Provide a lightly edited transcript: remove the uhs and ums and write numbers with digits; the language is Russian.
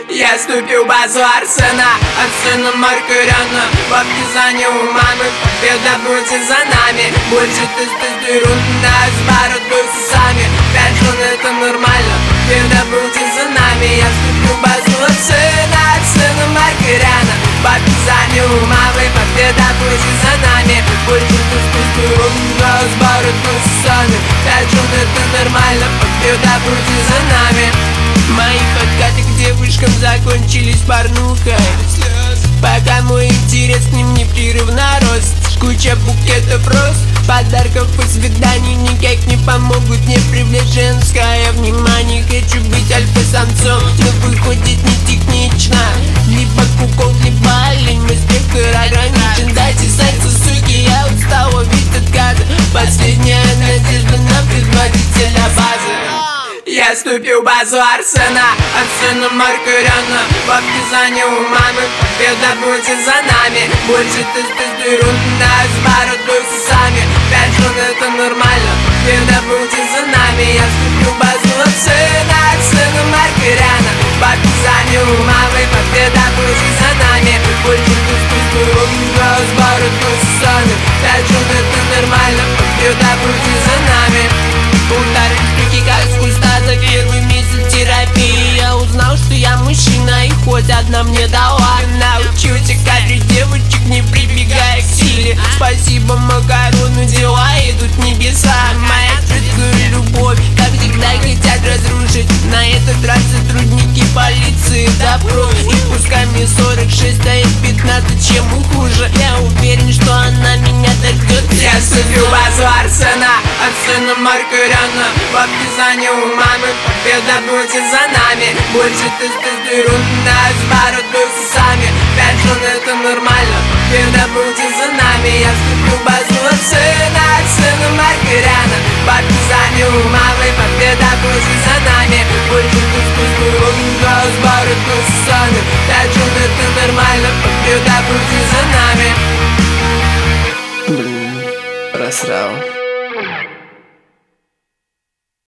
Я ступил в базу Арсена, от сына Маркаряна. В обтязании у мамы победа будет за нами. Больше тестостерона с бородой с усами. 5 жен это нормально, победа будет за нами. Я ступил в базу Арсена, от сына Маркаряна. В обтязании у мамы победа будет за нами. Больше тестостерона с бородой с усами. 5 жен это нормально, победа будет за нами. Мои подкаты к девушкам закончились порнухой. Пока мой интерес к ним непрерывно рос. Куча букетов роз, подарков и свиданий никак не помогут мне привлечь женское внимание. Хочу быть альфа-самцом, но выходит не технично. Либо кукол, либо олень, мой спектр ограничен. Дайте секса, суки, я устал от отказа. Последняя надежда на предводителя базы. Я ступил в базу Арсена, от сына Маркаряна. В обтязании у мамы победа будет за нами. Больше тестостерона с бородой с усами. 5 жен это нормально, победа будет за нами. Я ступил в базу Арсена, от сына Маркаряна. В обтязании у мамы победа будет за нами. Больше тестостерона с бородой с усами. 5 жен это нормально, победа будет за нами. Полторы штуки как с куста за первый месяц терапии. Я узнал, что я мужчина, и хоть одна мне дала. Научился кадрить девочек, не прибегая к силе. Спасибо макарону, дела идут в небеса. Моя четкая любовь, как всегда, хотят разрушить. На этот раз сотрудники полиции допрос. И пускай мне 46, а им 15, чем хуже. Я уверен, что она меня дождет. Я ступил в базу Арсена, от сына Маркаряна. В обтязании у мамы победа будет за нами. Больше тестостерона с бородой с усами. 5 жен это нормально, победа будет за нами. Я ступил в базу Арсена, от сына Маркаряна. В обтязании у мамы победа будет за нами. Больше тестостерона с бородой с усами. 5 жен это нормально, победа будет за нами. Блин, просрал.